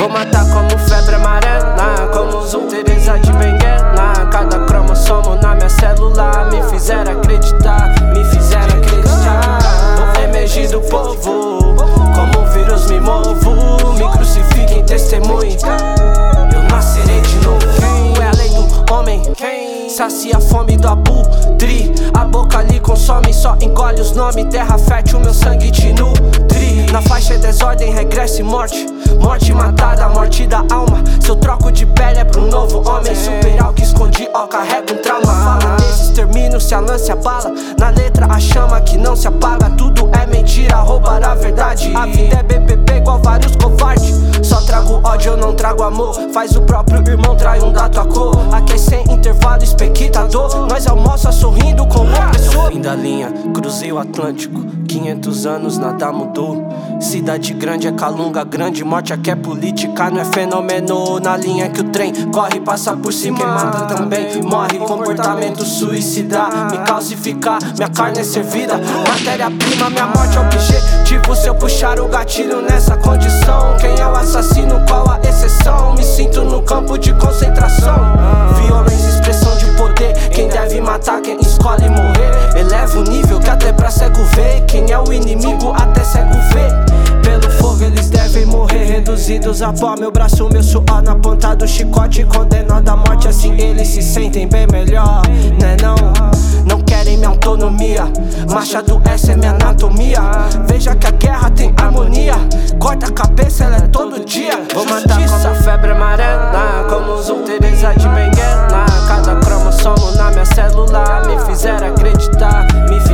Vou matar como febre amarela, como Zoom, Teresa de Benguela. Cada cromossomo na minha célula me fizeram acreditar, Vou emergir do povo, como um vírus me movo. Me crucifiquem, testemunhe, eu nascerei de novo. É a lei do homem, sacia a fome do abutre. A boca lhe consome, só engole os nomes. Terra fértil, meu sangue te nutre. Na faixa é desordem, regresso e morte. Morte matada, morte da alma. Se eu troco de pele é pro novo homem. Superar o que escondi, ó, carrega um trauma. Fala nesse extermínio, se a lance abala. Na letra a chama que não se apaga. Tudo é mentira, roubar a verdade. A vida é BBB igual vários covardes. Só trago ódio, eu não trago amor. Faz o próprio irmão, trai um da tua cor. Aqui é sem intervalo, espectador. Nós almoça sorrindo com o opressor. Fim da linha, cruzei o Atlântico. 500 anos, nada mudou. Cidade grande é Calunga grande. Morte aqui é política, não é fenômeno. Na linha que o trem corre, passa por cima. Quem mata também morre, comportamento suicida. Me calcificar, minha carne é servida. Matéria-prima, minha morte é objetivo. Se eu puxar o gatilho nessa condição, quem é o assassino, qual a exceção? Me sinto no campo de concentração. Violência, expressão de poder. Quem deve matar, quem escolhe morrer. Eleva o nível que até pra cego ver. Quem é o inimigo até cego vê. Pelo fogo eles devem morrer, reduzidos a pó. Meu braço, meu suor na ponta do chicote. Condenado à morte, assim eles se sentem bem melhor, né não? Não querem minha autonomia. Marcha do S é minha anatomia. Veja que a guerra tem harmonia. Corta a cabeça, ela é todo dia. Vou matar como febre amarela, como Zoom, Teresa de Benguela. Cada cromossomo na minha célula me fizeram acreditar,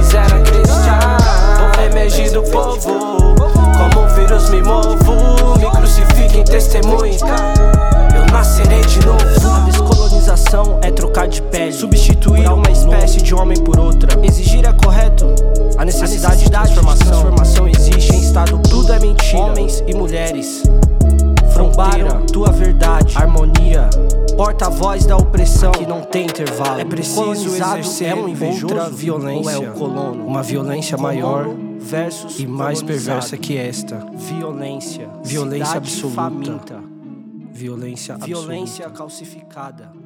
Vou emergir do povo, como um vírus me movo. Me crucifiquem, testemunhe, eu nascerei de novo. A descolonização é trocar de pele, substituir uma espécie de homem por outra. Exigir é correto, a necessidade de transformação existe em estado. Tudo é mentira, homens e mulheres. Fronteira, tua verdade, harmonia. Porta-voz da opressão que não tem intervalo. É preciso exercer outra violência, ou é o colono? Uma violência maior versus e mais perversa que esta. Violência absoluta. Violência calcificada.